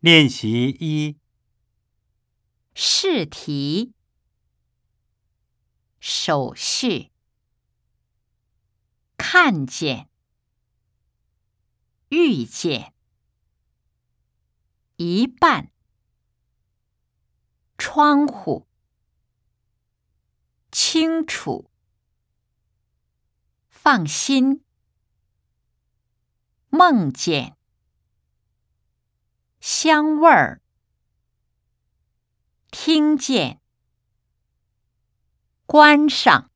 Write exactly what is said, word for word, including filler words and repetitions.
练习一， 试题手续看见遇见一半窗户清楚放心梦见香味儿听见关上